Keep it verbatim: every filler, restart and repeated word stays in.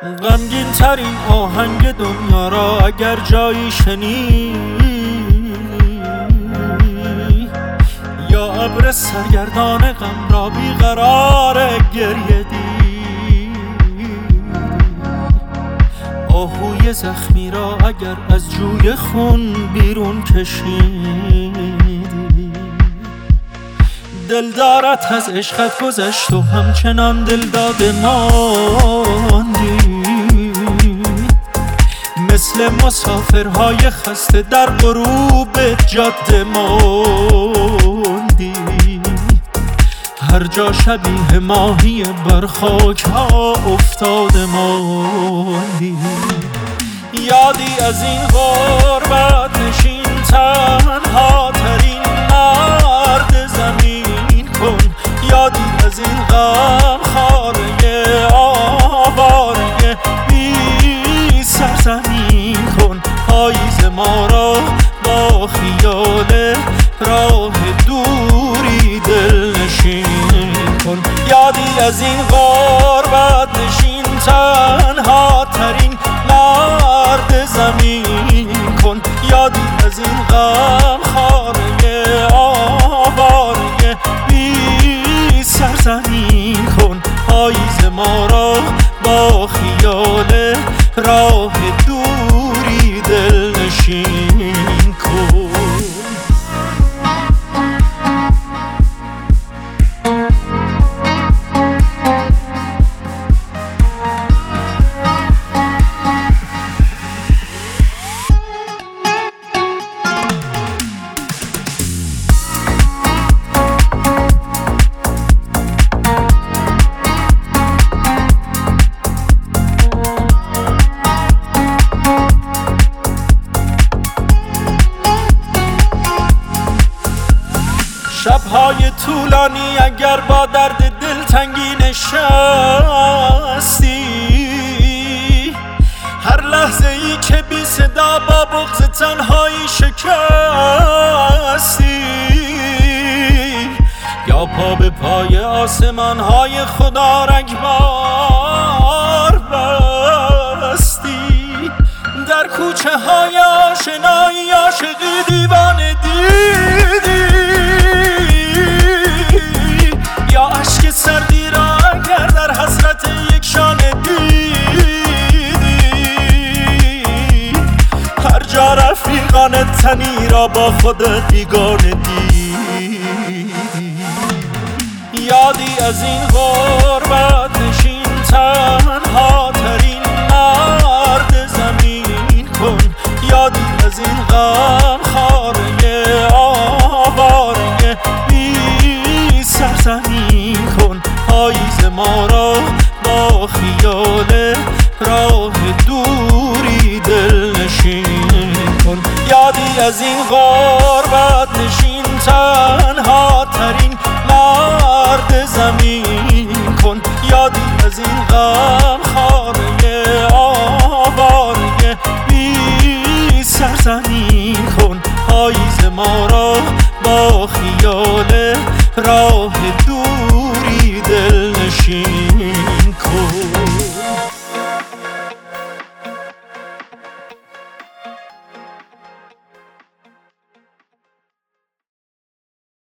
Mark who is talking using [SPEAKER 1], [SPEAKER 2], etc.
[SPEAKER 1] غمگین ترین آهنگ دنیا را اگر جایی شنید، یا ابر سرگردان غم را بیقرار گریه دید، آهوی زخمی را اگر از جوی خون بیرون کشیدی، دلدارت از عشقت گذشت و همچنان دل داده ماندی، مثل مسافرهای خسته در غروب جاده ماندی، هر جا شبیه ماهی بر خاک ها افتاده ماندی. یادی از این غربت نشین تنها ترین مرد زمین کن، یادی از این غم خاره آواره بی سرزمین کن، پاییز ما را با خیال راه دوری دل نشین کن. یادی از این غربت نشین تنها ترین مرد زمین کن، یادی از این غم خاره آواره بی سرزمین کن، پاییز ما را با خیال راه دوری دل نشین کن. شب‌های طولانی اگر با درد دلتنگی نشستی، هر لحظه ای که بی صدا با بغض تنهایی شکستی، یا پا به پای آسمان‌های خدا رگبار بستی، در کوچه های آشنایی عاشقی دیوانه دیدی، یا اشک سردی را اگر در حسرت یک شانه دیدی، هر جا رفیقان تنی را با خودت بیگانه دیدی. یادی از این غربت نشین تنها ترین مرد زمین کن، یادی از این غم خاره آواره بی سرزمین کن، پاییز ما را با خیال راه دوری دل نشین کن. یادی از این غربت نشین تنها ترین مرد زمین کن، یادی از این غم خاره آواره بی سرزمین کن، پاییز ما را با خیال راه